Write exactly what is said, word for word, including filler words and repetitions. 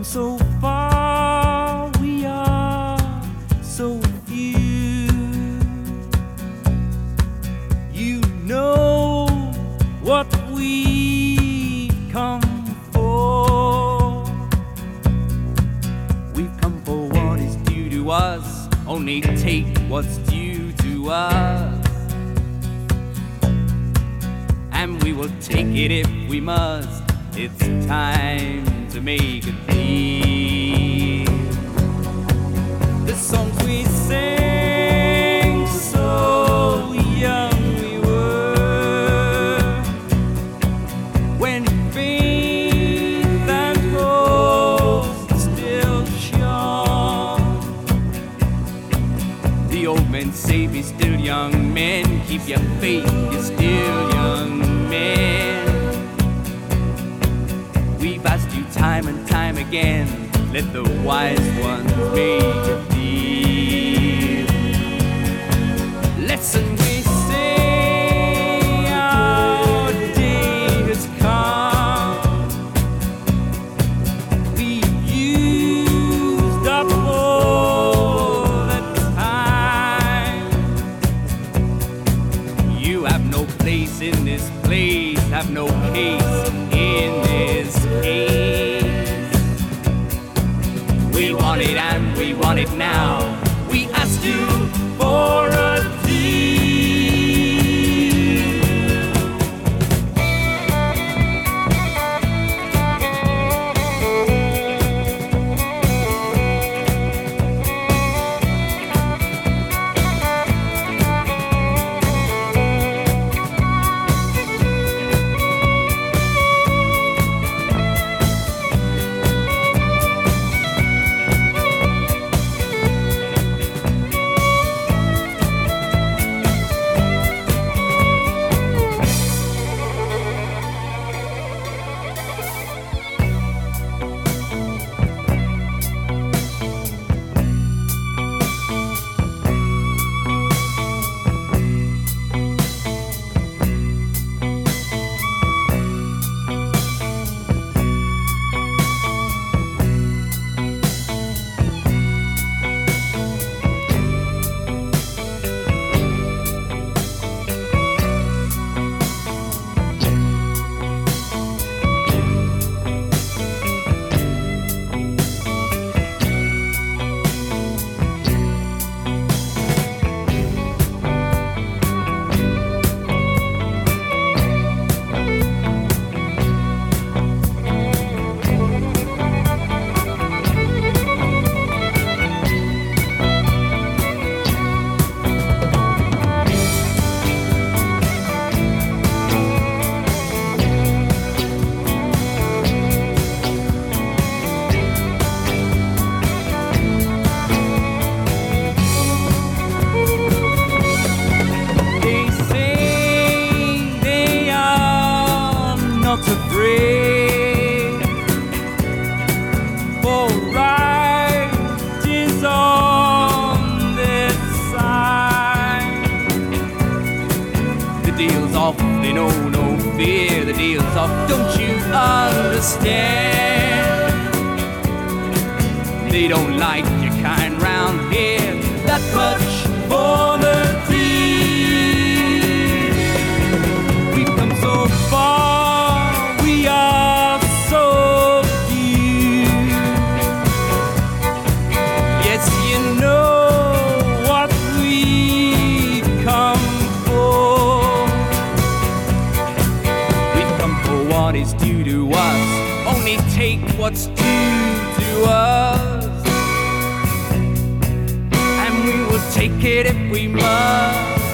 so far, we are so few. You know what we come for. We've come for what is due to us. Only take what's due to us, and we will take it if we must. It's time to make a deal. The songs we sing, so young we were, when faith and hope still shone. The old men say be still young men, keep your faith, you're still young men. We've asked you time and time again, let the wise ones make a deal. Listen, we say our day has come. We've used up all the time. You have no place in this place, have no case in this case. We want it and we want it now. We asked you for a deal. Afraid, for right is on their side. The deal's off, they know no fear. The deal's off, don't you understand? They don't like your kind round here. That much for the deal. We've come so far, we are so few. Yes, you know what we come for. We've come for what is due to us. Only take what's due to us, and we will take it if we must.